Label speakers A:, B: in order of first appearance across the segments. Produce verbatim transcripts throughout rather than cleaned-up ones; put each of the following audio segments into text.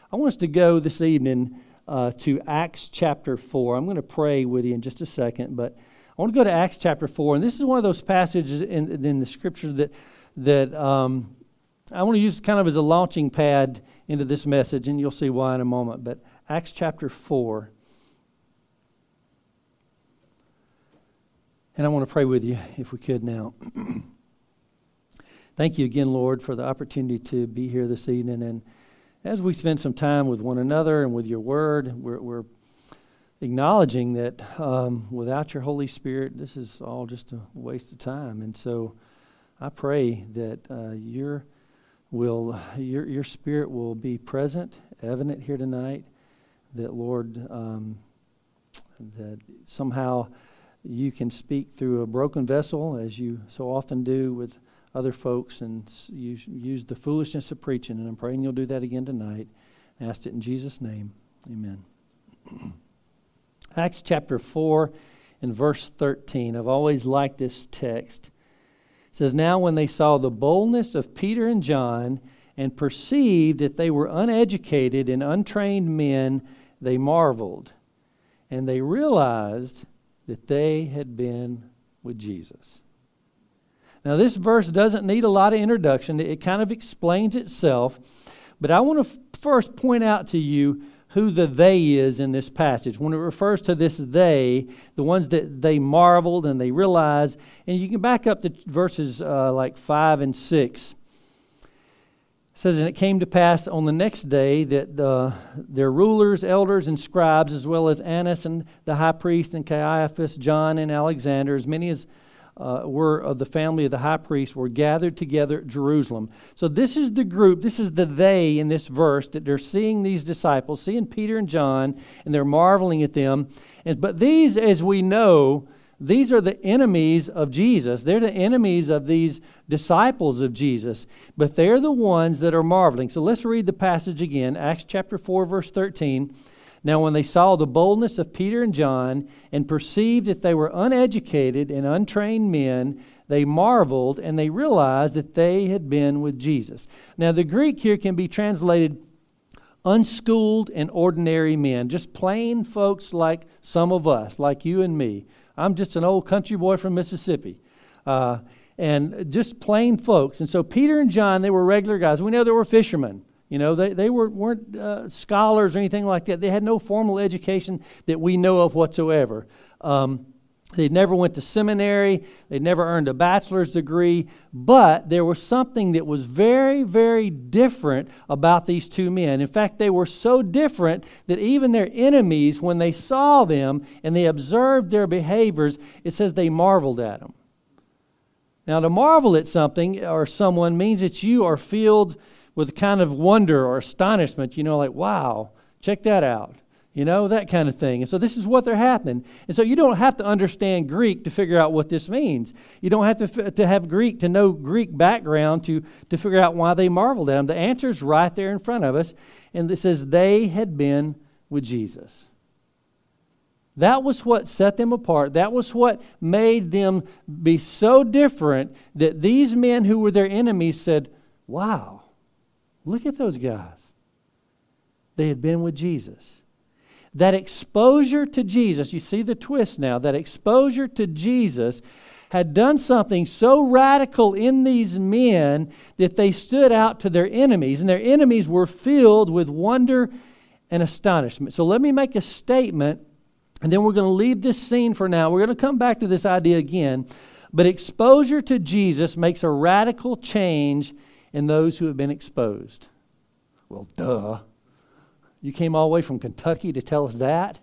A: I want us to go this evening uh, to Acts chapter four. I'm going to pray with you in just a second, but I want to go to Acts chapter four, and this is one of those passages in, in the Scripture that that um, I want to use kind of as a launching pad into this message, and you'll see why in a moment. But Acts chapter four, and I want to pray with you if we could now. Thank you again, Lord, for the opportunity to be here this evening, and as we spend some time with one another and with your word, we're, we're acknowledging that um, without your Holy Spirit, this is all just a waste of time. And so I pray that uh, your will, your your Spirit will be present, evident here tonight. That Lord, um, that somehow you can speak through a broken vessel, as you so often do with other folks, and you use the foolishness of preaching. And I'm praying you'll do that again tonight. I asked it in Jesus' name. Amen. Acts chapter four and verse thirteen. I've always liked this text. It says, "Now when they saw the boldness of Peter and John and perceived that they were uneducated and untrained men, they marveled, and they realized that they had been with Jesus." Now this verse doesn't need a lot of introduction. It kind of explains itself. But I want to f- first point out to you who the they is in this passage. When it refers to this they, the ones that they marveled and they realized, and you can back up to verses uh, like five and six. It says, "And it came to pass on the next day that uh, their rulers, elders, and scribes, as well as Annas and the high priest, and Caiaphas, John, and Alexander, as many as Uh, were of the family of the high priest, were gathered together at Jerusalem." So this is the group, this is the they in this verse, that they're seeing these disciples, seeing Peter and John, and they're marveling at them. And, but these, as we know, these are the enemies of Jesus. They're the enemies of these disciples of Jesus. But they're the ones that are marveling. So let's read the passage again, Acts chapter four, verse thirteen. "Now when they saw the boldness of Peter and John and perceived that they were uneducated and untrained men, they marveled, and they realized that they had been with Jesus." Now the Greek here can be translated unschooled and ordinary men, just plain folks like some of us, like you and me. I'm just an old country boy from Mississippi. Uh, and just plain folks. And so Peter and John, they were regular guys. We know they were fishermen. You know, they, they were, weren't uh, scholars or anything like that. They had no formal education that we know of whatsoever. Um, they never went to seminary. They never earned a bachelor's degree. But there was something that was very, very different about these two men. In fact, they were so different that even their enemies, when they saw them and they observed their behaviors, it says they marveled at them. Now, to marvel at something or someone means that you are filled with a kind of wonder or astonishment, you know, like, wow, check that out, you know, that kind of thing. And so this is what they're happening. And so you don't have to understand Greek to figure out what this means. You don't have to to have Greek to know Greek background to, to figure out why they marveled at him. The answer is right there in front of us. And it says they had been with Jesus. That was what set them apart. That was what made them be so different that these men who were their enemies said, wow, look at those guys. They had been with Jesus. That exposure to Jesus, you see the twist now, that exposure to Jesus had done something so radical in these men that they stood out to their enemies, and their enemies were filled with wonder and astonishment. So let me make a statement, and then we're going to leave this scene for now. We're going to come back to this idea again. But exposure to Jesus makes a radical change in those who have been exposed. Well, duh. You came all the way from Kentucky to tell us that?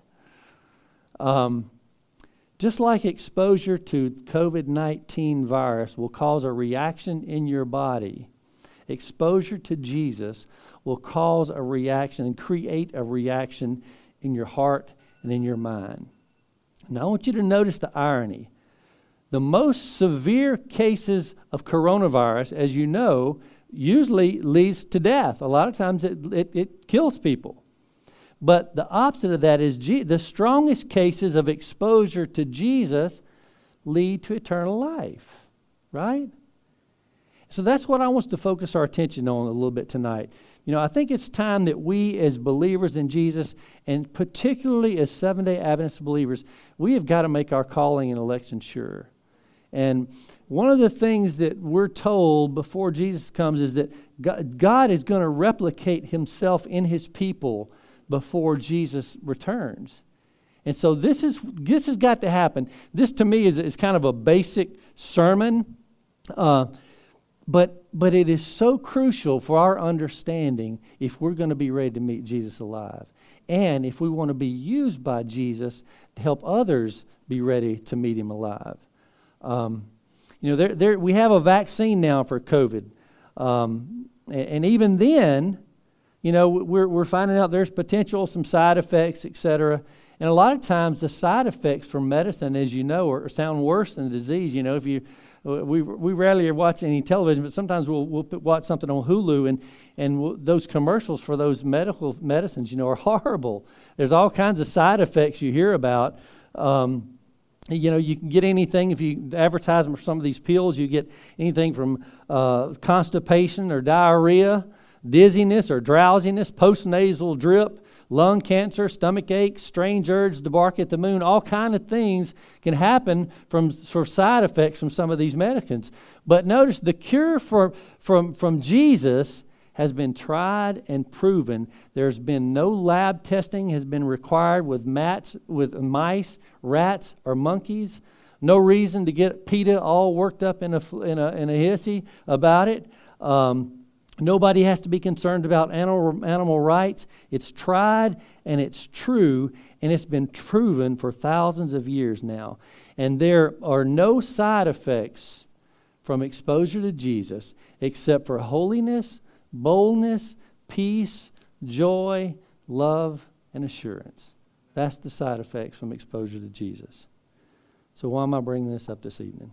A: Um, just like exposure to covid nineteen virus will cause a reaction in your body, exposure to Jesus will cause a reaction and create a reaction in your heart and in your mind. Now, I want you to notice the irony. The most severe cases of coronavirus, as you know, usually leads to death. A lot of times it, it, it kills people. But the opposite of that is G- the strongest cases of exposure to Jesus lead to eternal life, right? So that's what I want to focus our attention on a little bit tonight. You know, I think it's time that we as believers in Jesus, and particularly as Seventh-day Adventist believers, we have got to make our calling and election sure. And one of the things that we're told before Jesus comes is that God is going to replicate himself in his people before Jesus returns. And so this is this has got to happen. This to me is, is kind of a basic sermon, uh, but but it is so crucial for our understanding if we're going to be ready to meet Jesus alive, and if we want to be used by Jesus to help others be ready to meet him alive. Um, you know, there there we have a vaccine now for COVID, um, and, and even then, you know, we're we're finding out there's potential some side effects, et cetera. And a lot of times the side effects from medicine, as you know, are, sound worse than the disease. You know, if you, we we rarely watch any television, but sometimes we'll we'll watch something on Hulu, and and we'll, those commercials for those medical medicines, you know, are horrible. There's all kinds of side effects you hear about. Um, you know, you can get anything if you advertise them for some of these pills. You get anything from uh, constipation or diarrhea, dizziness or drowsiness, postnasal drip, lung cancer, stomach aches, strange urge to bark at the moon. All kind of things can happen from for side effects from some of these medicines. But notice the cure for from from Jesus has been tried and proven. There's been no lab testing has been required with mats, with mice, rats, or monkeys. No reason to get PETA all worked up in a in a in a hissy about it. Um, Nobody has to be concerned about animal, animal rights. It's tried and it's true, and it's been proven for thousands of years now. And there are no side effects from exposure to Jesus except for holiness, boldness, peace, joy, love, and assurance. That's the side effects from exposure to Jesus. So why am I bringing this up this evening?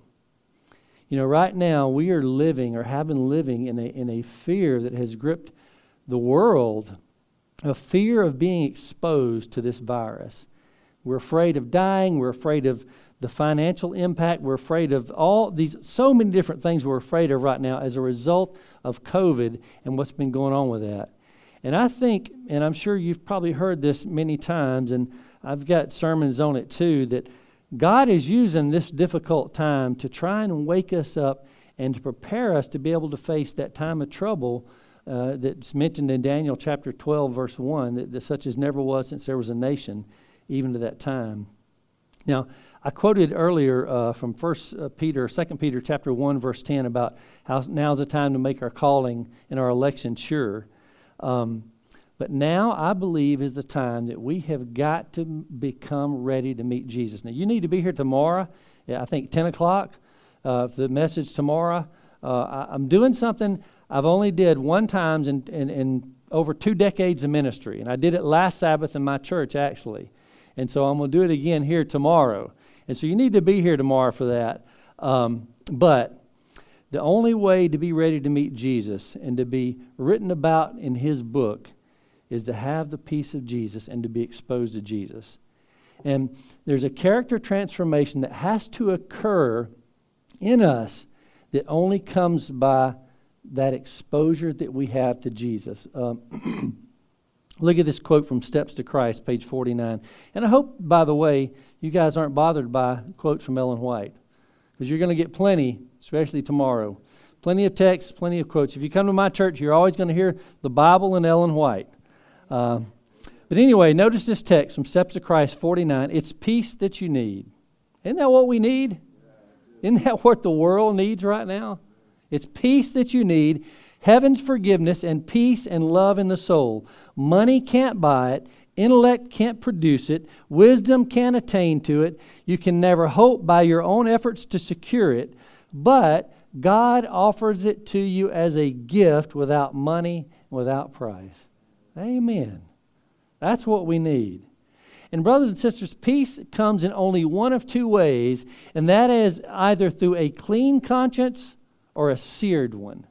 A: You know, right now we are living or have been living in a in a fear that has gripped the world, a fear of being exposed to this virus. We're afraid of dying. We're afraid of the financial impact. We're afraid of all these, so many different things we're afraid of right now as a result of COVID and what's been going on with that. And I think, and I'm sure you've probably heard this many times, and I've got sermons on it too, that God is using this difficult time to try and wake us up and to prepare us to be able to face that time of trouble uh, that's mentioned in Daniel chapter twelve, verse one, that, that such as never was since there was a nation, even to that time. Now, I quoted earlier uh, from First Peter, Second Peter chapter one, verse ten, about how now's the time to make our calling and our election sure. Um, But now I believe is the time that we have got to become ready to meet Jesus. Now you need to be here tomorrow, I think ten o'clock, uh, for the message tomorrow. Uh, I, I'm doing something I've only did one time in, in, in over two decades of ministry. And I did it last Sabbath in my church, actually. And so I'm going to do it again here tomorrow. And so you need to be here tomorrow for that. Um, but the only way to be ready to meet Jesus and to be written about in his book is to have the peace of Jesus and to be exposed to Jesus. And there's a character transformation that has to occur in us that only comes by that exposure that we have to Jesus. Um, look at this quote from Steps to Christ, page forty-nine. And I hope, by the way, you guys aren't bothered by quotes from Ellen White, because you're going to get plenty, especially tomorrow. Plenty of texts, plenty of quotes. If you come to my church, you're always going to hear the Bible and Ellen White. Uh, but anyway, notice this text from Steps of Christ forty-nine. It's peace that you need. Isn't that what we need? Isn't that what the world needs right now? It's peace that you need, heaven's forgiveness, and peace and love in the soul. Money can't buy it. Intellect can't produce it. Wisdom can't attain to it. You can never hope by your own efforts to secure it. But God offers it to you as a gift without money, without price. Amen. That's what we need. And brothers and sisters, peace comes in only one of two ways, and that is either through a clean conscience or a seared one.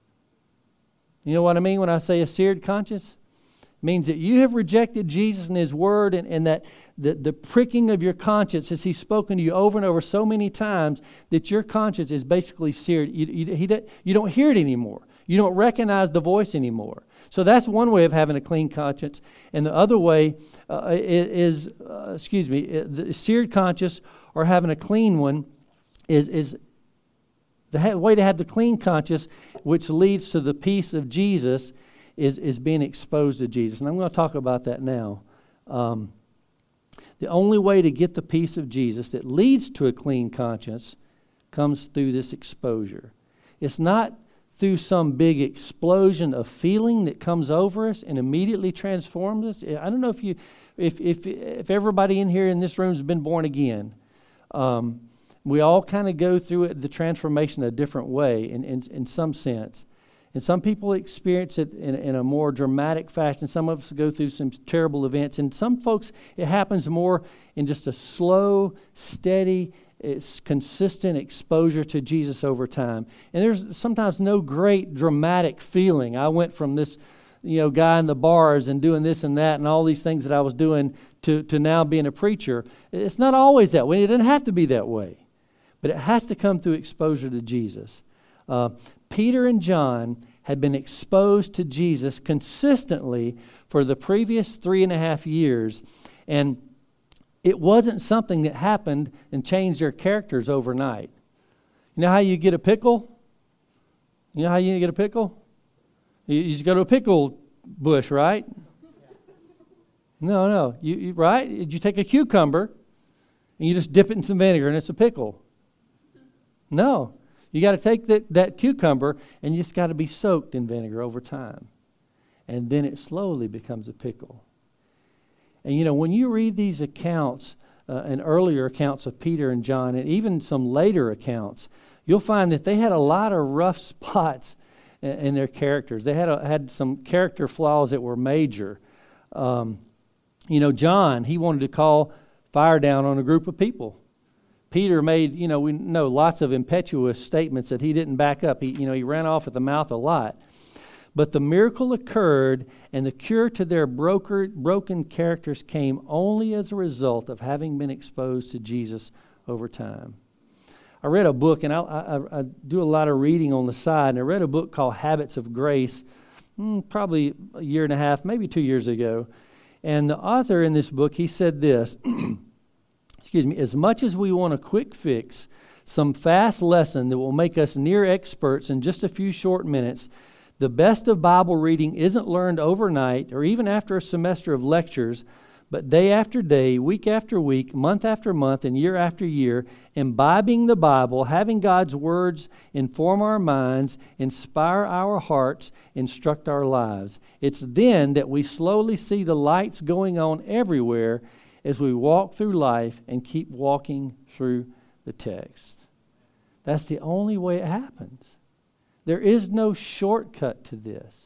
A: You know what I mean when I say a seared conscience? It means that you have rejected Jesus and his word, and, and that the, the pricking of your conscience as he's spoken to you over and over so many times that your conscience is basically seared. You, you, he, you don't hear it anymore. You don't recognize the voice anymore. So that's one way of having a clean conscience. And the other way uh, is, uh, excuse me, the seared conscience or having a clean one is is the ha- way to have the clean conscience, which leads to the peace of Jesus, is, is being exposed to Jesus. And I'm going to talk about that now. Um, the only way to get the peace of Jesus that leads to a clean conscience comes through this exposure. It's not through some big explosion of feeling that comes over us and immediately transforms us. I don't know if you, if if if everybody in here in this room has been born again. Um, we all kind of go through it, the transformation a different way in, in, in some sense. And some people experience it in, in a more dramatic fashion. Some of us go through some terrible events. And some folks, it happens more in just a slow, steady, it's consistent exposure to Jesus over time. And there's sometimes no great dramatic feeling. I went from this, you know, guy in the bars and doing this and that and all these things that I was doing to, to now being a preacher. It's not always that way. It doesn't have to be that way. But it has to come through exposure to Jesus. Uh, Peter and John had been exposed to Jesus consistently for the previous three and a half years. And it wasn't something that happened and changed their characters overnight. You know how you get a pickle? You know how you get a pickle? You, you just go to a pickle bush, right? No, no. You, you right? You take a cucumber and you just dip it in some vinegar and it's a pickle. No. You got to take that, that cucumber and you just got to be soaked in vinegar over time. And then it slowly becomes a pickle. And you know, when you read these accounts, uh, and earlier accounts of Peter and John, and even some later accounts, you'll find that they had a lot of rough spots in, in their characters. They had a, had some character flaws that were major. Um, you know, John, he wanted to call fire down on a group of people. Peter made, you know, we know lots of impetuous statements that he didn't back up. He, you know, he ran off at the mouth a lot. But the miracle occurred, and the cure to their broker, broken characters came only as a result of having been exposed to Jesus over time. I read a book, and I, I, I do a lot of reading on the side, and I read a book called Habits of Grace, mm, probably a year and a half, maybe two years ago. And the author in this book, he said this, excuse me, as much as we want a quick fix, some fast lesson that will make us near experts in just a few short minutes, the best of Bible reading isn't learned overnight or even after a semester of lectures, but day after day, week after week, month after month, and year after year, imbibing the Bible, having God's words inform our minds, inspire our hearts, instruct our lives. It's then that we slowly see the lights going on everywhere as we walk through life and keep walking through the text. That's the only way it happens. There is no shortcut to this.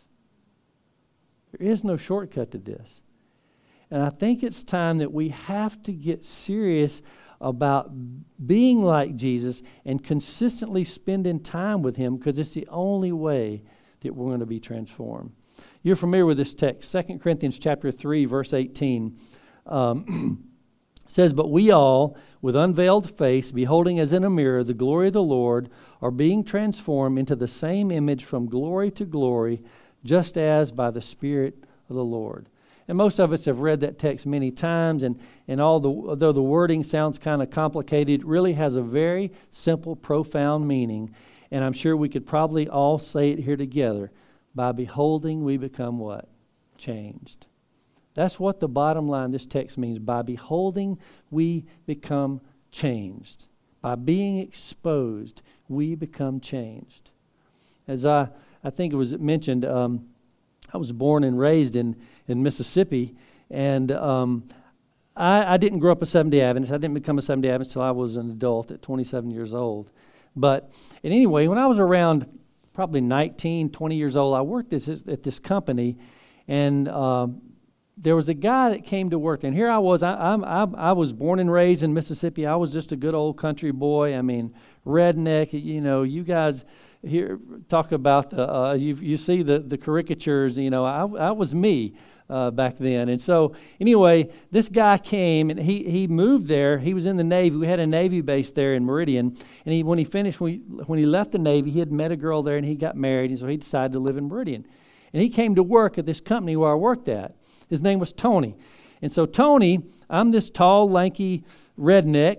A: There is no shortcut to this. And I think it's time that we have to get serious about being like Jesus and consistently spending time with Him, because it's the only way that we're going to be transformed. You're familiar with this text, Second Corinthians chapter three, verse eighteen. Um, says, but we all, with unveiled face, beholding as in a mirror the glory of the Lord, are being transformed into the same image from glory to glory, just as by the Spirit of the Lord. And most of us have read that text many times, and, and all the, although the wording sounds kind of complicated, it really has a very simple, profound meaning. And I'm sure we could probably all say it here together. By beholding, we become what? Changed. That's what the bottom line this text means. By beholding, we become changed. By being exposed, we become changed. As I, I think it was mentioned, um, I was born and raised in, in Mississippi, and um, I, I didn't grow up a Seventh-day Adventist. I didn't become a Seventh-day Adventist until I was an adult at twenty-seven years old. But and anyway, when I was around probably nineteen, twenty years old, I worked this, at this company, and um, there was a guy that came to work, and here I was. I, I'm, I, I was born and raised in Mississippi. I was just a good old country boy. I mean, redneck. You know, you guys here talk about the. Uh, you you see the the caricatures. You know, I I was me uh, back then. And so anyway, this guy came and he he moved there. He was in the Navy. We had a Navy base there in Meridian. And he when he finished when he, when he left the Navy, he had met a girl there and he got married. And so he decided to live in Meridian. And he came to work at this company where I worked at. His name was Tony. And so Tony, I'm this tall, lanky redneck.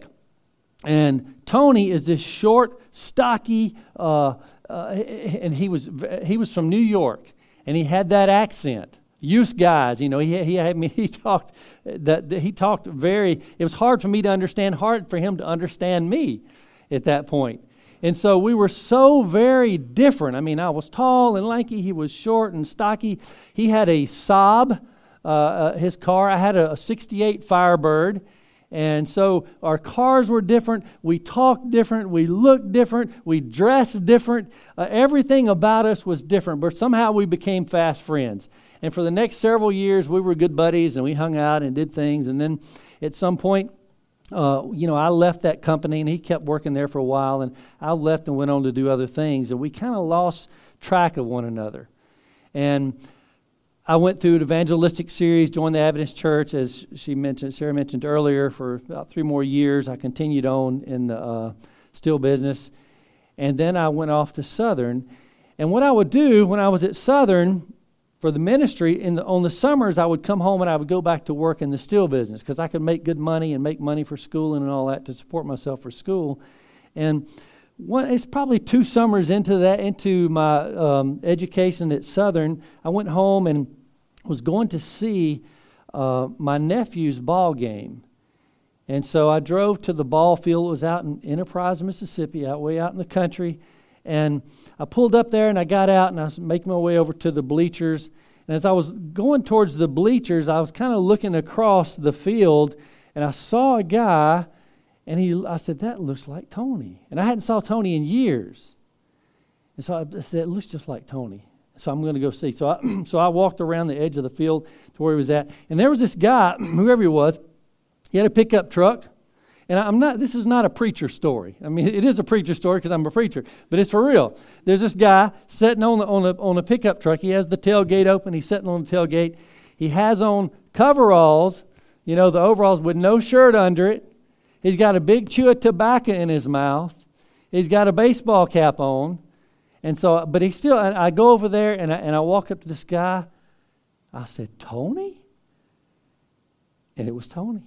A: And Tony is this short, stocky, uh, uh, and he was he was from New York. And he had that accent. Use guys, you know, he he had me. He talked that he talked very. It was hard for me to understand, hard for him to understand me at that point. And so we were so very different. I mean, I was tall and lanky. He was short and stocky. He had a Saab, uh, uh, his car. I had a, a sixty-eight Firebird. And so our cars were different. We talked different. We looked different. We dressed different. Uh, everything about us was different. But somehow we became fast friends. And for the next several years, we were good buddies and we hung out and did things. And then at some point, Uh, you know, I left that company and he kept working there for a while, and I left and went on to do other things, and we kind of lost track of one another. And I went through an evangelistic series, joined the Adventist Church, as she mentioned, Sarah mentioned earlier, for about three more years. I continued on in the uh, steel business, and then I went off to Southern. And what I would do when I was at Southern for the ministry, in the, on the summers, I would come home and I would go back to work in the steel business because I could make good money and make money for schooling and all that to support myself for school. And one, it's probably two summers into that, into my um, education at Southern, I went home and was going to see uh, my nephew's ball game. And so I drove to the ball field. It was out in Enterprise, Mississippi, out way out in the country. And I pulled up there and I got out and I was making my way over to the bleachers. And as I was going towards the bleachers, I was kind of looking across the field and I saw a guy and he, I said, that looks like Tony. And I hadn't saw Tony in years. And so I said, it looks just like Tony. So I'm going to go see. So I, so I walked around the edge of the field to where he was at. And there was this guy, whoever he was, he had a pickup truck. And I'm not. This is not a preacher story. I mean, it is a preacher story because I'm a preacher, but it's for real. There's this guy sitting on the, on a on a pickup truck. He has the tailgate open. He's sitting on the tailgate. He has on coveralls, you know, the overalls with no shirt under it. He's got a big chew of tobacco in his mouth. He's got a baseball cap on, and so. But he still. I, I go over there and I, and I walk up to this guy. I said, Tony, and it was Tony.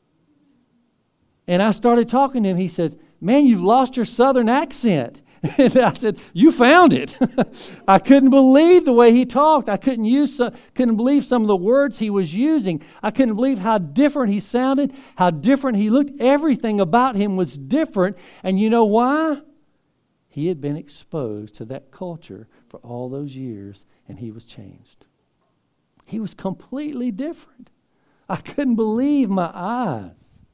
A: And I started talking to him. He said, man, you've lost your Southern accent. And I said, you found it. I couldn't believe the way he talked. I couldn't use, some, couldn't believe some of the words he was using. I couldn't believe how different he sounded, how different he looked. Everything about him was different. And you know why? He had been exposed to that culture for all those years, and he was changed. He was completely different. I couldn't believe my eyes.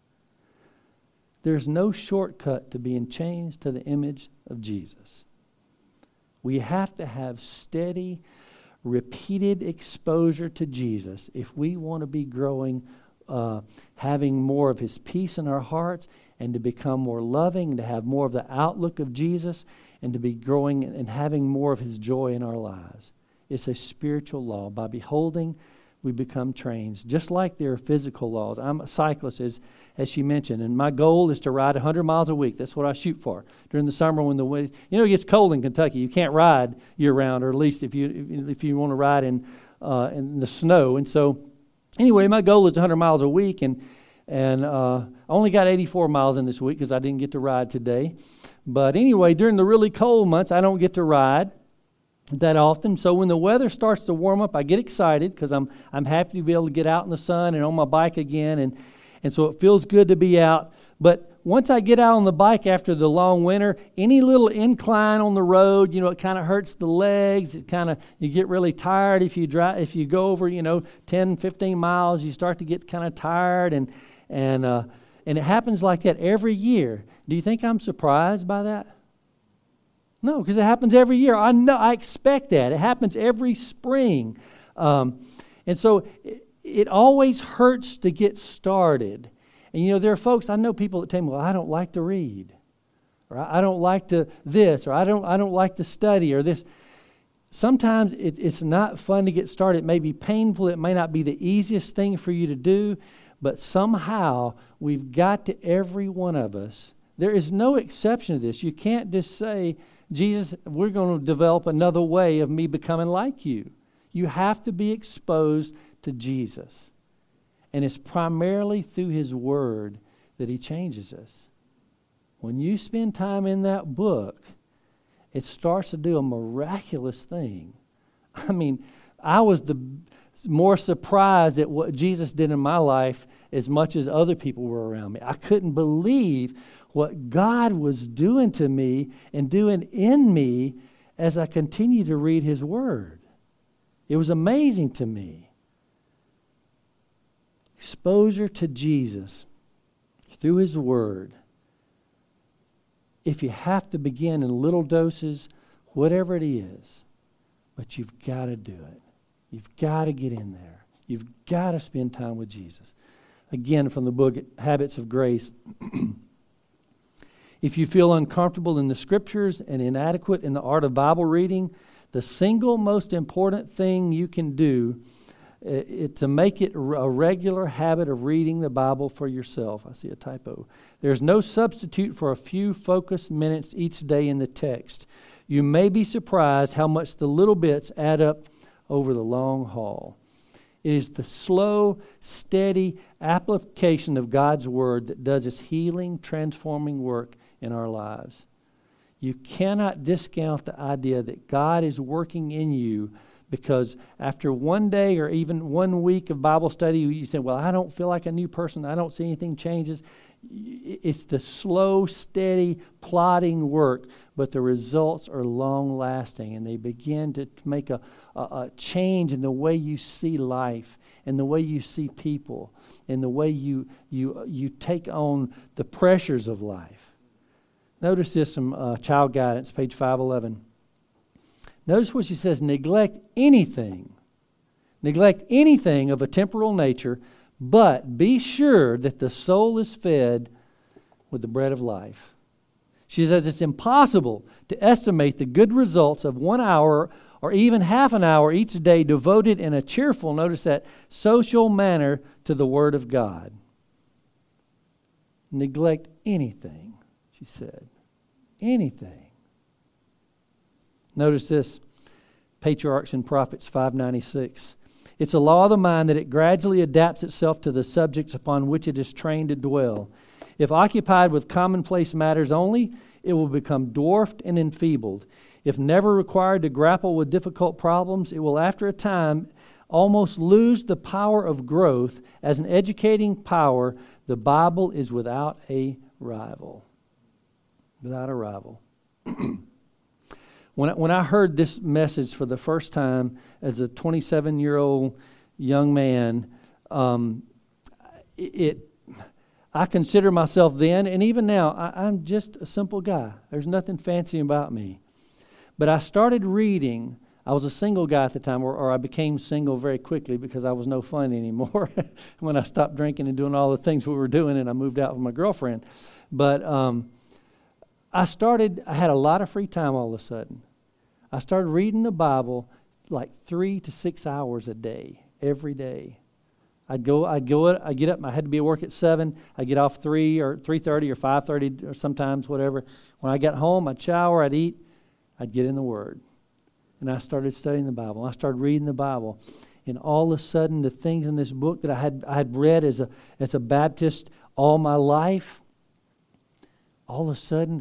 A: There's no shortcut to being changed to the image of Jesus. We have to have steady, repeated exposure to Jesus if we want to be growing, uh, having more of His peace in our hearts, and to become more loving, and to have more of the outlook of Jesus, and to be growing and having more of His joy in our lives. It's a spiritual law. By beholding, we become trained, just like there are physical laws. I'm a cyclist, as, as she mentioned, and my goal is to ride one hundred miles a week. That's what I shoot for. During the summer when the wind, you know, it gets cold in Kentucky. You can't ride year-round, or at least if you if, if you want to ride in uh, in the snow. And so, anyway, my goal is one hundred miles a week, and and uh, I only got eighty-four miles in this week because I didn't get to ride today. But anyway, during the really cold months, I don't get to ride that often. So when the weather starts to warm up, I get excited because I'm I'm happy to be able to get out in the sun and on my bike again, and and so it feels good to be out. But once I get out on the bike after the long winter, any little incline on the road, you know, it kind of hurts the legs. It kind of, you get really tired if you drive, if you go over, you know, ten, fifteen miles, you start to get kind of tired, and and uh, and it happens like that every year. Do you think I'm surprised by that? No, because it happens every year. I know. I expect that. It happens every spring. Um, and so it, it always hurts to get started. And you know, there are folks, I know people that tell me, well, I don't like to read, or I don't like to this, or I don't I don't like to study, or this. Sometimes it, it's not fun to get started. It may be painful. It may not be the easiest thing for you to do, but somehow we've got to, every one of us, there is no exception to this. You can't just say, Jesus, we're going to develop another way of me becoming like you. You have to be exposed to Jesus. And it's primarily through His Word that He changes us. When you spend time in that book, it starts to do a miraculous thing. I mean, I was the more surprised at what Jesus did in my life as much as other people were around me. I couldn't believe what God was doing to me and doing in me as I continued to read His Word. It was amazing to me. Exposure to Jesus through His Word. If you have to begin in little doses, whatever it is, but you've got to do it. You've got to get in there. You've got to spend time with Jesus. Again, from the book Habits of Grace. If you feel uncomfortable in the Scriptures and inadequate in the art of Bible reading, the single most important thing you can do is to make it a regular habit of reading the Bible for yourself. I see a typo. There's no substitute for a few focused minutes each day in the text. You may be surprised how much the little bits add up over the long haul. It is the slow, steady application of God's Word that does its healing, transforming work in our lives. You cannot discount the idea that God is working in you, because after one day or even one week of Bible study, you say, well, I don't feel like a new person. I don't see anything changes. It's the slow, steady, plodding work, but the results are long-lasting, and they begin to make a, a, a change in the way you see life, and the way you see people, and the way you you you take on the pressures of life. Notice this from uh, Child Guidance, page five eleven. Notice what she says, neglect anything, neglect anything of a temporal nature, but be sure that the soul is fed with the bread of life. She says it's impossible to estimate the good results of one hour or even half an hour each day devoted in a cheerful, notice that, social manner to the Word of God. Neglect anything, she said. Anything. Notice this, Patriarchs and Prophets five ninety-six. It's a law of the mind that it gradually adapts itself to the subjects upon which it is trained to dwell. If occupied with commonplace matters only, it will become dwarfed and enfeebled. If never required to grapple with difficult problems, it will after a time almost lose the power of growth. As an educating power, the Bible is without a rival. Without a rival. When I, when I heard this message for the first time as a twenty-seven-year-old young man, um, it, I consider myself then, and even now, I, I'm just a simple guy. There's nothing fancy about me. But I started reading. I was a single guy at the time, or, or I became single very quickly because I was no fun anymore when I stopped drinking and doing all the things we were doing, and I moved out with my girlfriend. But um, I started, I had a lot of free time all of a sudden. I started reading the Bible like three to six hours a day, every day. I'd go, I'd go, I'd get up, I had to be at work at seven, I'd get off three or three thirty or five thirty or sometimes, whatever. When I got home, I'd shower, I'd eat, I'd get in the Word. And I started studying the Bible. I started reading the Bible. And all of a sudden, the things in this book that I had I had read as a as a Baptist all my life, all of a sudden,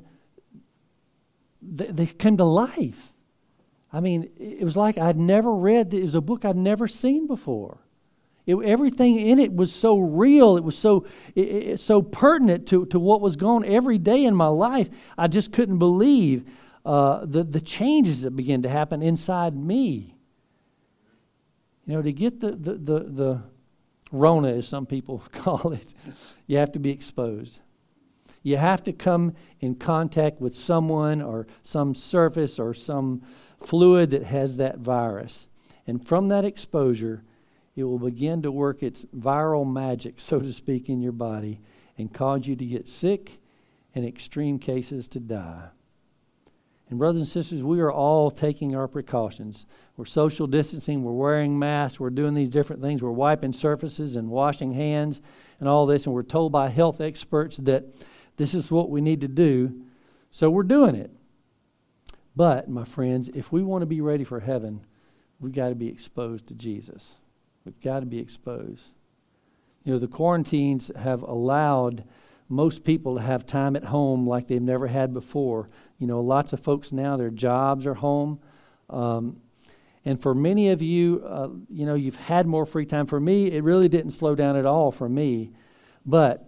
A: they, they came to life. I mean, it was like I'd never read. It was a book I'd never seen before. It, everything in it was so real. It was so it, it, so pertinent to, to what was going on every day in my life. I just couldn't believe uh, the, the changes that began to happen inside me. You know, to get the, the, the, the Rona, as some people call it, you have to be exposed. You have to come in contact with someone or some surface or some fluid that has that virus. And from that exposure, it will begin to work its viral magic, so to speak, in your body and cause you to get sick and, in extreme cases, to die. And brothers and sisters, we are all taking our precautions. We're social distancing, we're wearing masks, we're doing these different things, we're wiping surfaces and washing hands and all this, and we're told by health experts that this is what we need to do, so we're doing it. But, my friends, if we want to be ready for heaven, we've got to be exposed to Jesus. We've got to be exposed. You know, the quarantines have allowed most people to have time at home like they've never had before. You know, lots of folks now, their jobs are home. Um, and for many of you, uh, you know, you've had more free time. For me, it really didn't slow down at all for me. But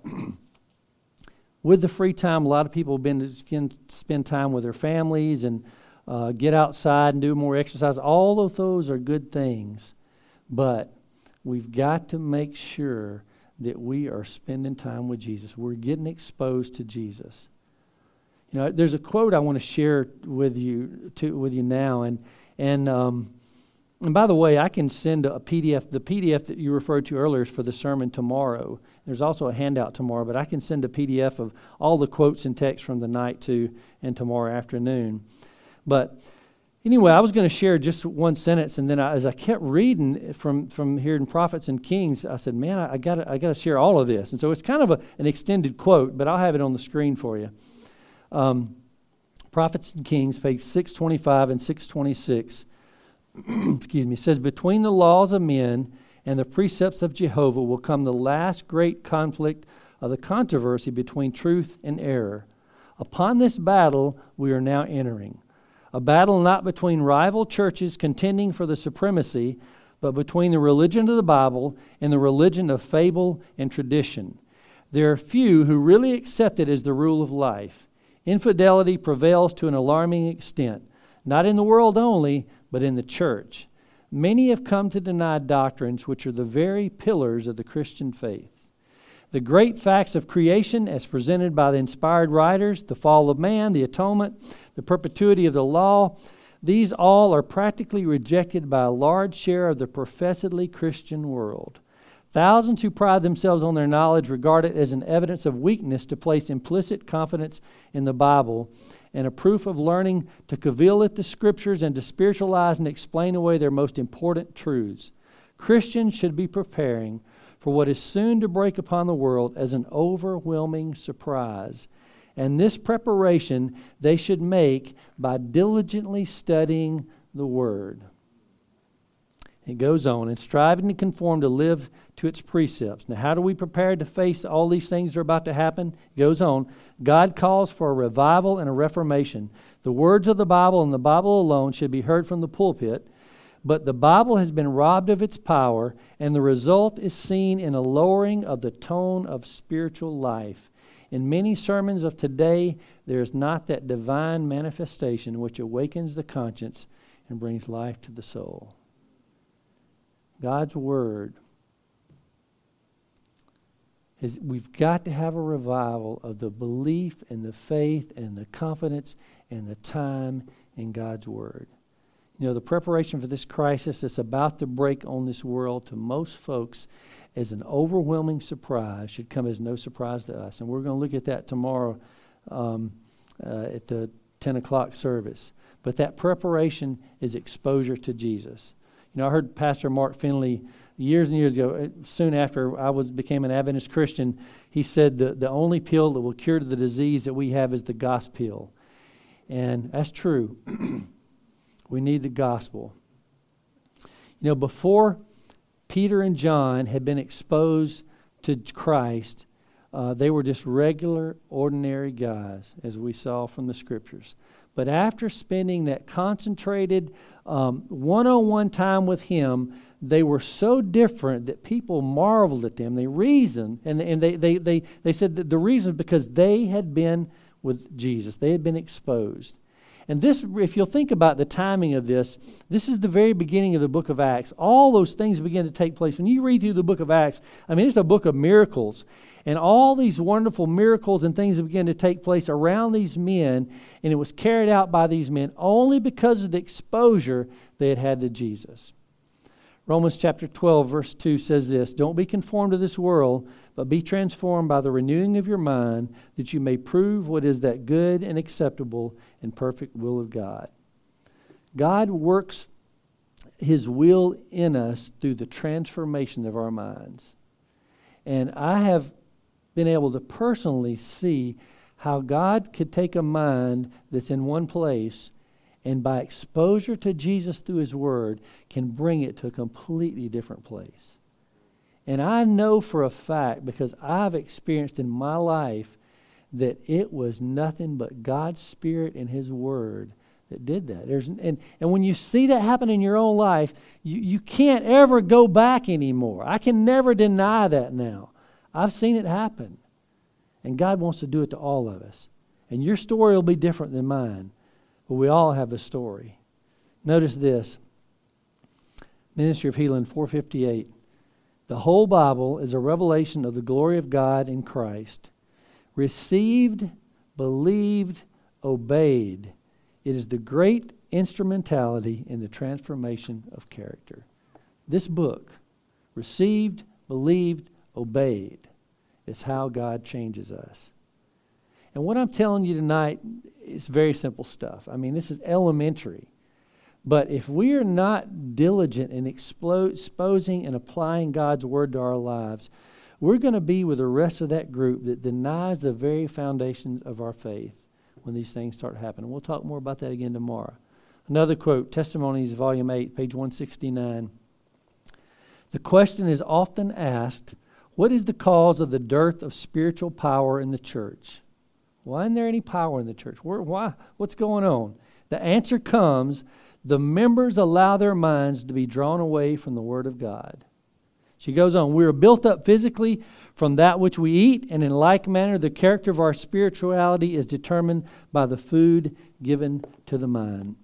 A: with the free time, a lot of people have been to spend time with their families and uh, get outside and do more exercise. All of those are good things. But we've got to make sure that we are spending time with Jesus. We're getting exposed to Jesus. You know, there's a quote I want to share with you to, with you now, and and um, and by the way, I can send a P D F. The P D F that you referred to earlier is for the sermon tomorrow. There's also a handout tomorrow, but I can send a P D F of all the quotes and text from the night to and tomorrow afternoon. But anyway, I was going to share just one sentence, and then I, as I kept reading from, from here in Prophets and Kings, I said, man, I, I got I got to share all of this. And so it's kind of a, an extended quote, but I'll have it on the screen for you. Um, Prophets and Kings, page six twenty-five and six twenty-six, excuse me, says, between the laws of men and the precepts of Jehovah will come the last great conflict of the controversy between truth and error. Upon this battle we are now entering. A battle not between rival churches contending for the supremacy, but between the religion of the Bible and the religion of fable and tradition. There are few who really accept it as the rule of life. Infidelity prevails to an alarming extent, not in the world only, but in the church. Many have come to deny doctrines which are the very pillars of the Christian faith. The great facts of creation as presented by the inspired writers, the fall of man, the atonement, the perpetuity of the law, these all are practically rejected by a large share of the professedly Christian world. Thousands who pride themselves on their knowledge regard it as an evidence of weakness to place implicit confidence in the Bible and a proof of learning to cavil at the Scriptures and to spiritualize and explain away their most important truths. Christians should be preparing for what is soon to break upon the world as an overwhelming surprise. And this preparation they should make by diligently studying the Word. It goes on, and striving to conform to live to its precepts. Now, how do we prepare to face all these things that are about to happen? It goes on. God calls for a revival and a reformation. The words of the Bible and the Bible alone should be heard from the pulpit, but the Bible has been robbed of its power, and the result is seen in a lowering of the tone of spiritual life. In many sermons of today, there is not that divine manifestation which awakens the conscience and brings life to the soul. God's Word, is, we've got to have a revival of the belief and the faith and the confidence and the time in God's Word. You know, the preparation for this crisis that's about to break on this world to most folks as an overwhelming surprise should come as no surprise to us. And we're going to look at that tomorrow um, uh, at the ten o'clock service. But that preparation is exposure to Jesus. You know, I heard Pastor Mark Finley years and years ago, soon after I was became an Adventist Christian, he said the, the only pill that will cure the disease that we have is the gospel. And that's true. We need the gospel. You know, before Peter and John had been exposed to Christ, uh, they were just regular, ordinary guys, as we saw from the Scriptures. But after spending that concentrated um, one-on-one time with Him, they were so different that people marveled at them. They reasoned, and, and they, they, they, they said that the reason is because they had been with Jesus. They had been exposed. And this, if you'll think about the timing of this, this is the very beginning of the book of Acts. All those things begin to take place. When you read through the book of Acts, I mean, it's a book of miracles. And all these wonderful miracles and things that began to take place around these men, and it was carried out by these men only because of the exposure they had had to Jesus. Romans chapter twelve, verse two says this, "Don't be conformed to this world, but be transformed by the renewing of your mind, that you may prove what is that good and acceptable and perfect will of God." God works His will in us through the transformation of our minds. And I have been able to personally see how God could take a mind that's in one place and by exposure to Jesus through His Word can bring it to a completely different place. And I know for a fact, because I've experienced in my life, that it was nothing but God's Spirit and His Word that did that. There's, and, and when you see that happen in your own life, you, you can't ever go back anymore. I can never deny that now. I've seen it happen. And God wants to do it to all of us. And your story will be different than mine. But we all have a story. Notice this. Ministry of Healing four fifty-eight. The whole Bible is a revelation of the glory of God in Christ. Received, believed, obeyed. It is the great instrumentality in the transformation of character. This book, received, believed, obeyed, is how God changes us. And what I'm telling you tonight is very simple stuff. I mean, this is elementary. But if we are not diligent in explo- exposing and applying God's Word to our lives, we're going to be with the rest of that group that denies the very foundations of our faith when these things start happening. We'll talk more about that again tomorrow. Another quote, Testimonies, Volume eight, page one sixty-nine. The question is often asked, what is the cause of the dearth of spiritual power in the church? Why isn't there any power in the church? Where, why? What's going on? The answer comes, the members allow their minds to be drawn away from the Word of God. She goes on, we are built up physically from that which we eat, and in like manner the character of our spirituality is determined by the food given to the mind.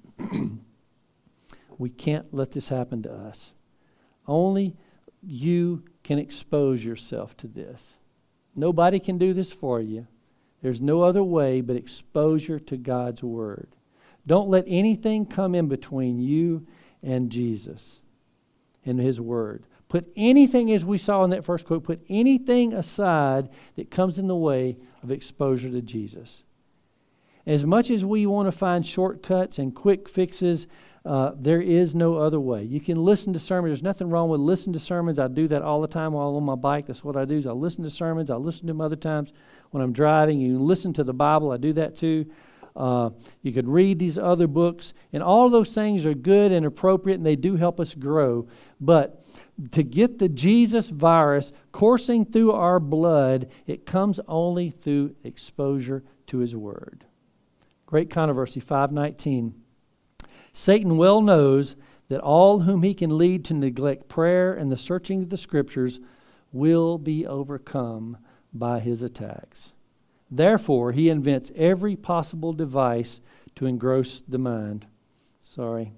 A: We can't let this happen to us. Only you can expose yourself to this. Nobody can do this for you. There's no other way but exposure to God's Word. Don't let anything come in between you and Jesus and His Word. Put anything, as we saw in that first quote, put anything aside that comes in the way of exposure to Jesus. As much as we want to find shortcuts and quick fixes, uh, there is no other way. You can listen to sermons. There's nothing wrong with listening to sermons. I do that all the time while I'm on my bike. That's what I do is I listen to sermons. I listen to them other times when I'm driving. You can listen to the Bible. I do that too. Uh, you could read these other books. And all those things are good and appropriate, and they do help us grow. But to get the Jesus virus coursing through our blood, it comes only through exposure to His Word. Great Controversy, five nineteen. Satan well knows that all whom he can lead to neglect prayer and the searching of the Scriptures will be overcome by his attacks. Therefore, he invents every possible device to engross the mind. Sorry.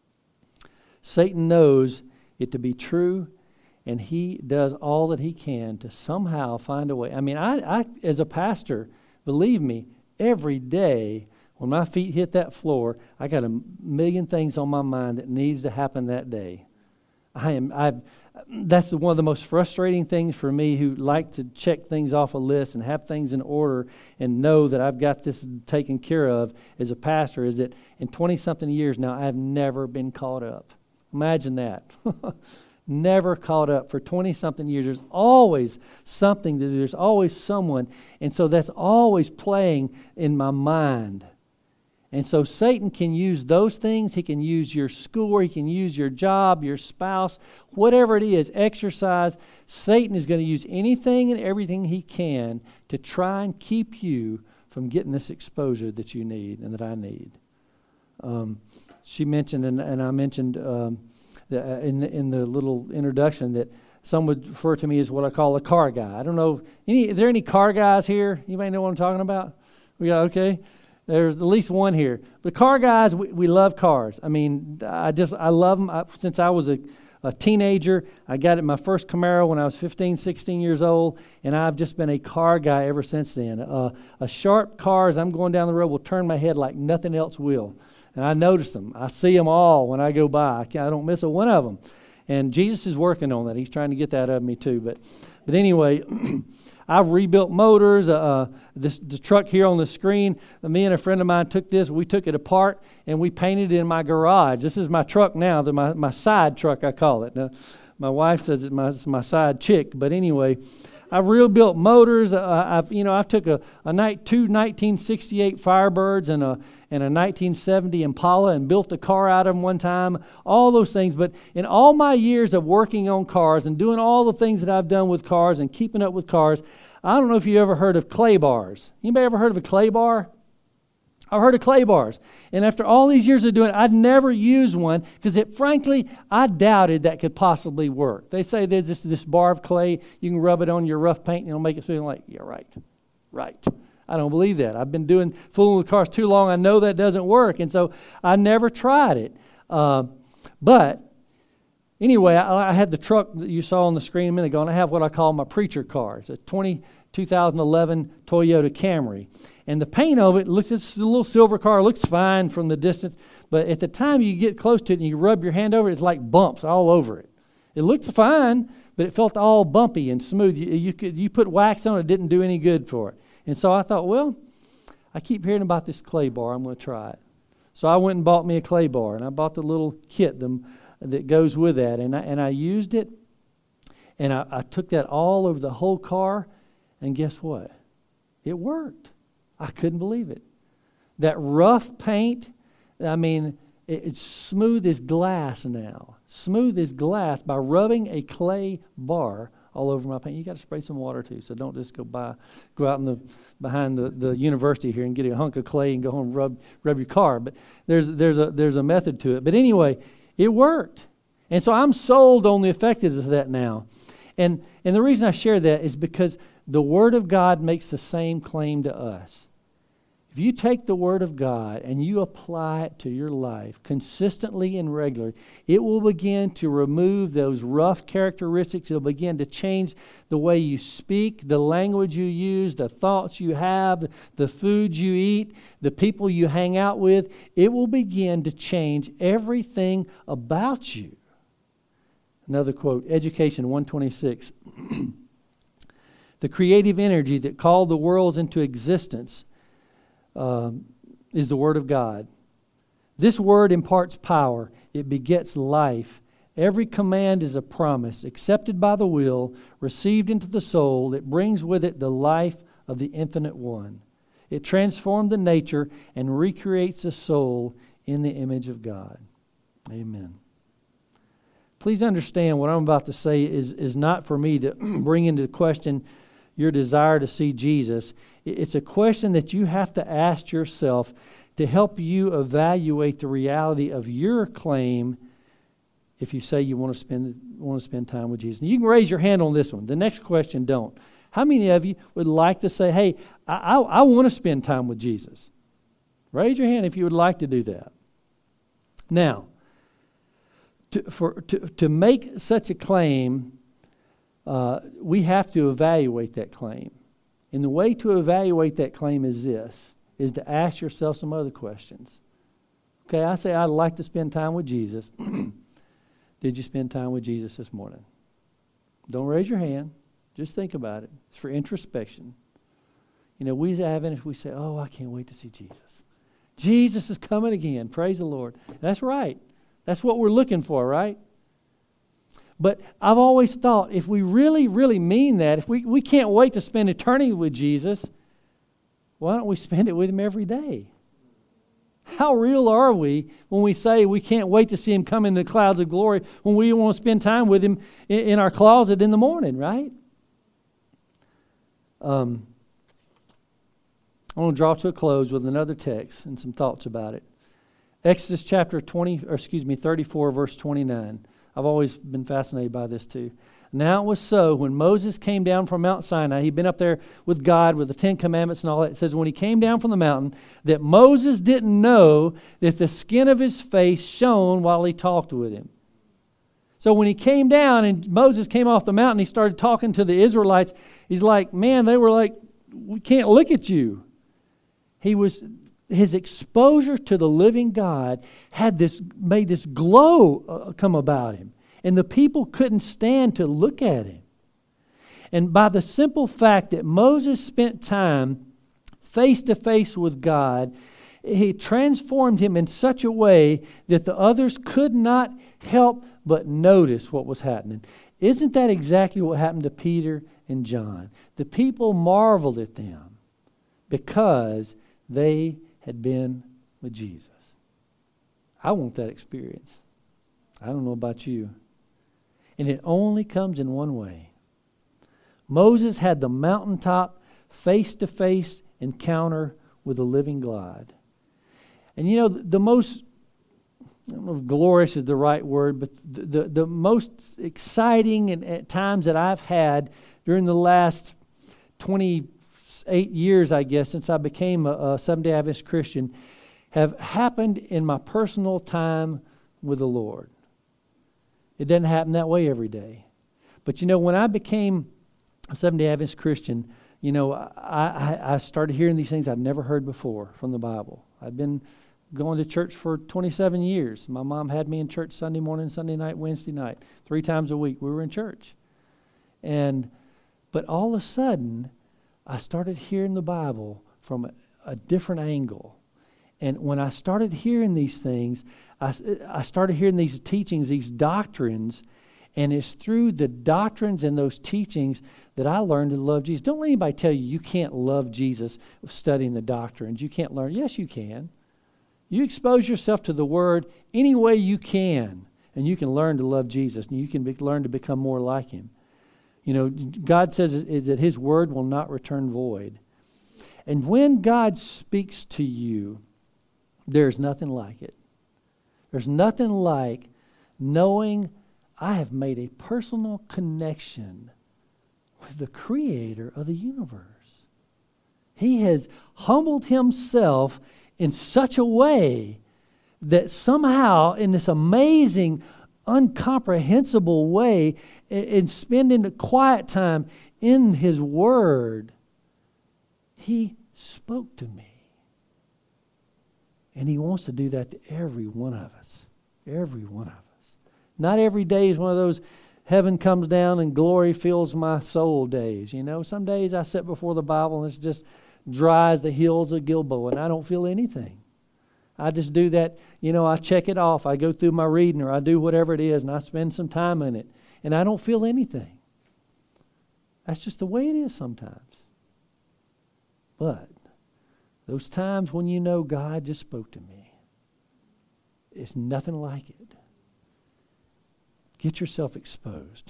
A: Satan knows it to be true, and he does all that he can to somehow find a way. I mean, I, I as a pastor, believe me, every day when my feet hit that floor, I got a million things on my mind that needs to happen that day. I am. I. That's the, one of the most frustrating things for me, who like to check things off a list and have things in order and know that I've got this taken care of as a pastor. Is that in twenty-something years now, I have never been caught up. Imagine that. Never caught up for twenty-something years. There's always something to do. There's always someone. And so that's always playing in my mind. And so Satan can use those things. He can use your school. He can use your job, your spouse, whatever it is, exercise. Satan is going to use anything and everything he can to try and keep you from getting this exposure that you need and that I need. Um, she mentioned, and, and I mentioned um, the, uh, in, the, in the little introduction, that some would refer to me as what I call a car guy. I don't know, any, is there any car guys here? Anybody know what I'm talking about? We got, okay. There's at least one here. But car guys, we, we love cars. I mean, I just, I love them. I, since I was a, a teenager, I got it my first Camaro when I was fifteen, sixteen years old, and I've just been a car guy ever since then. Uh, a sharp car, as I'm going down the road, will turn my head like nothing else will. And I notice them. I see them all when I go by. I, I don't miss a one of them. And Jesus is working on that. He's trying to get that out of me too. But, but anyway, I've rebuilt motors. Uh, this the truck here on the screen, me and a friend of mine took this. We took it apart and we painted it in my garage. This is my truck now, the, my, my side truck, I call it. Now, my wife says it's my, it's my side chick. But anyway, I've rebuilt motors. Uh, I've you know I took a, a night two nineteen sixty-eight Firebirds and a and a nineteen seventy Impala and built a car out of them one time. All those things. But in all my years of working on cars and doing all the things that I've done with cars and keeping up with cars, I don't know if you ever heard of clay bars. Anybody ever heard of a clay bar? I've heard of clay bars. And after all these years of doing it, I'd never used one because, it, frankly, I doubted that could possibly work. They say there's this, this bar of clay. You can rub it on your rough paint and it'll make it feel like, yeah, right, right. I don't believe that. I've been doing fooling with cars too long. I know that doesn't work. And so I never tried it. Uh, but anyway, I, I had the truck that you saw on the screen a minute ago, and I have what I call my preacher car. It's a twenty, two thousand eleven Toyota Camry. And the paint of it looks, it's a little silver car, looks fine from the distance, but at the time you get close to it and you rub your hand over it, it's like bumps all over it. It looked fine, but it felt all bumpy and smooth. You, you could you put wax on it, it didn't do any good for it. And so I thought, well, I keep hearing about this clay bar, I'm going to try it. So I went and bought me a clay bar, and I bought the little kit them, that goes with that, and I, and I used it, and I, I took that all over the whole car, and guess what? It worked. I couldn't believe it. That rough paint, I mean, it, it's smooth as glass now. Smooth as glass by rubbing a clay bar all over my paint. You got to spray some water too, so don't just go by, go out in the behind the, the university here and get a hunk of clay and go home and rub rub your car. But there's there's a there's a method to it. But anyway, it worked, and so I'm sold on the effectiveness of that now. And and the reason I share that is because the Word of God makes the same claim to us. If you take the Word of God and you apply it to your life consistently and regularly, it will begin to remove those rough characteristics. It'll begin to change the way you speak, the language you use, the thoughts you have, the food you eat, the people you hang out with. It will begin to change everything about you. Another quote, Education one twenty-six. The creative energy that called the worlds into existence Um, is the Word of God. This Word imparts power. It begets life. Every command is a promise, accepted by the will, received into the soul. It brings with it the life of the Infinite One. It transforms the nature and recreates the soul in the image of God. Amen. Please understand what I'm about to say is, is not for me to bring into question your desire to see Jesus. It's a question that you have to ask yourself to help you evaluate the reality of your claim if you say you want to spend want to spend time with Jesus. And you can raise your hand on this one. The next question, don't. How many of you would like to say, hey, I, I, I want to spend time with Jesus? Raise your hand if you would like to do that. Now, to, for, to, to make such a claim, Uh, we have to evaluate that claim. And the way to evaluate that claim is this, is to ask yourself some other questions. Okay, I say I'd like to spend time with Jesus. Did you spend time with Jesus this morning? Don't raise your hand. Just think about it. It's for introspection. You know, we have it if we say, oh, I can't wait to see Jesus. Jesus is coming again. Praise the Lord. That's right. That's what we're looking for, right? But I've always thought if we really, really mean that, if we, we can't wait to spend eternity with Jesus, why don't we spend it with Him every day? How real are we when we say we can't wait to see Him come in the clouds of glory when we want to spend time with Him in, in our closet in the morning, right? Um, I want to draw to a close with another text and some thoughts about it. Exodus chapter twenty, or excuse me, thirty-four, verse twenty-nine. I've always been fascinated by this too. Now it was so when Moses came down from Mount Sinai, he'd been up there with God with the Ten Commandments and all that. It says when he came down from the mountain that Moses didn't know that the skin of his face shone while he talked with him. So when he came down and Moses came off the mountain, he started talking to the Israelites. He's like, man, they were like, we can't look at you. He was... His exposure to the living God had this made this glow uh, come about him. And the people couldn't stand to look at him. And by the simple fact that Moses spent time face to face with God, he transformed him in such a way that the others could not help but notice what was happening. Isn't that exactly what happened to Peter and John? The people marveled at them because they had been with Jesus. I want that experience. I don't know about you. And it only comes in one way. Moses had the mountaintop face-to-face encounter with the living God. And you know, the, the most, I don't know if glorious is the right word, but the, the, the most exciting and at times that I've had during the last twenty-eight years, I guess, since I became a, a Seventh-day Adventist Christian, have happened in my personal time with the Lord. It doesn't happen that way every day. But you know, when I became a Seventh-day Adventist Christian, you know, I, I, I started hearing these things I'd never heard before from the Bible. I've been going to church for twenty-seven years. My mom had me in church Sunday morning, Sunday night, Wednesday night. Three times a week we were in church. And but all of a sudden, I started hearing the Bible from a, a different angle. And when I started hearing these things, I, I started hearing these teachings, these doctrines, and it's through the doctrines and those teachings that I learned to love Jesus. Don't let anybody tell you you can't love Jesus studying the doctrines. You can't learn. Yes, you can. You expose yourself to the Word any way you can, and you can learn to love Jesus, and you can be, learn to become more like Him. You know, God says is that His Word will not return void. And when God speaks to you, there's nothing like it. There's nothing like knowing I have made a personal connection with the Creator of the universe. He has humbled Himself in such a way that somehow in this amazing, incomprehensible way, in spending the quiet time in His Word, He spoke to me. And He wants to do that to every one of us. Every one of us. Not every day is one of those heaven comes down and glory fills my soul days. You know, some days I sit before the Bible and it's just dry as the hills of Gilboa and I don't feel anything. I just do that, you know, I check it off. I go through my reading or I do whatever it is and I spend some time in it and I don't feel anything. That's just the way it is sometimes. But those times when you know God just spoke to me, it's nothing like it. Get yourself exposed.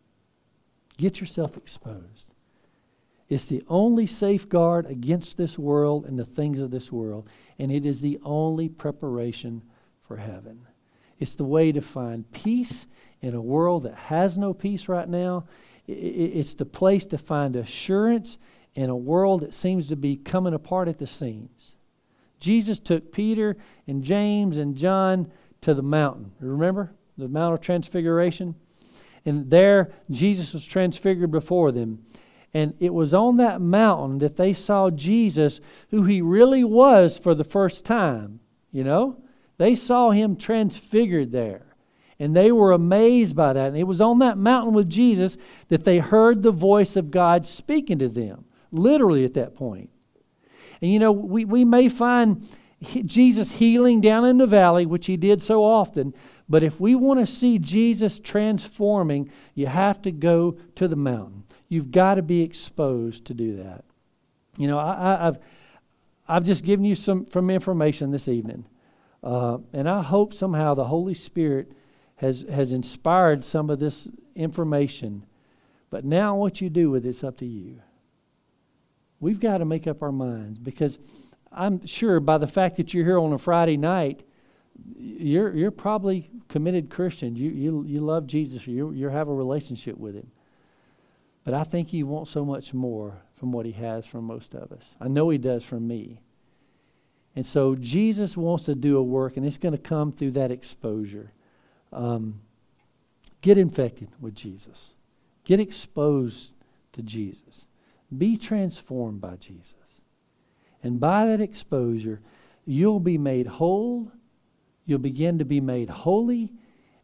A: Get yourself exposed. It's the only safeguard against this world and the things of this world, and it is the only preparation for heaven. It's the way to find peace in a world that has no peace right now. It's the place to find assurance in a world that seems to be coming apart at the seams. Jesus took Peter and James and John to the mountain. Remember? The Mount of Transfiguration. And there, Jesus was transfigured before them. And it was on that mountain that they saw Jesus, who He really was for the first time. You know? They saw Him transfigured there. And they were amazed by that. And it was on that mountain with Jesus that they heard the voice of God speaking to them. Literally at that point. And you know, we, we may find Jesus healing down in the valley, which He did so often. But if we want to see Jesus transforming, you have to go to the mountain. You've got to be exposed to do that. You know, I, I, I've I've just given you some from information this evening, uh, and I hope somehow the Holy Spirit has has inspired some of this information. But now, what you do with it's up to you. We've got to make up our minds, because I'm sure by the fact that you're here on a Friday night, you're you're probably committed Christians. You you you love Jesus. You you have a relationship with Him. But I think He wants so much more from what He has from most of us. I know He does from me. And so Jesus wants to do a work, and it's going to come through that exposure. Um, get infected with Jesus. Get exposed to Jesus. Be transformed by Jesus. And by that exposure, you'll be made whole. You'll begin to be made holy,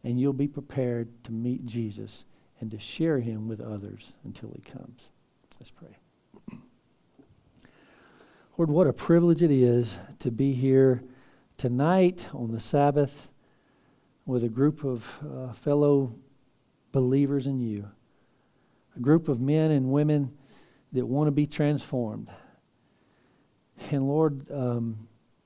A: and you'll be prepared to meet Jesus and to share him with others until he comes. Let's pray. Lord, what a privilege it is to be here tonight on the Sabbath with a group of uh, fellow believers in you, a group of men and women that want to be transformed. And Lord, um,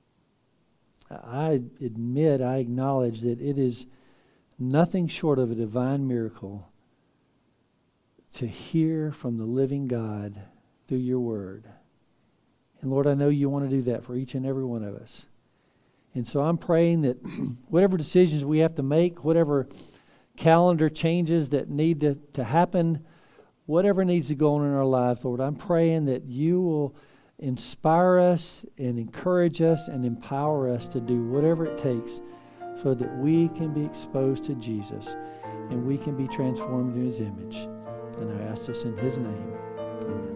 A: I admit, I acknowledge that it is nothing short of a divine miracle to hear from the living God through your word. And Lord, I know you want to do that for each and every one of us. And so I'm praying that whatever decisions we have to make, whatever calendar changes that need to, to happen, whatever needs to go on in our lives, Lord, I'm praying that you will inspire us and encourage us and empower us to do whatever it takes so that we can be exposed to Jesus and we can be transformed in his image. And I ask this in his name. Amen.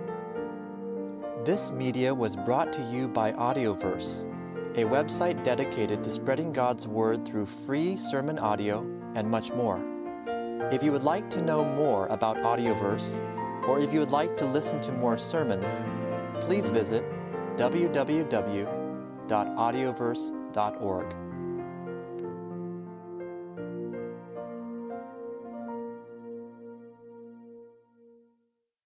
B: This media was brought to you by Audioverse, a website dedicated to spreading God's Word through free sermon audio and much more. If you would like to know more about Audioverse, or if you would like to listen to more sermons, please visit w w w dot audioverse dot org.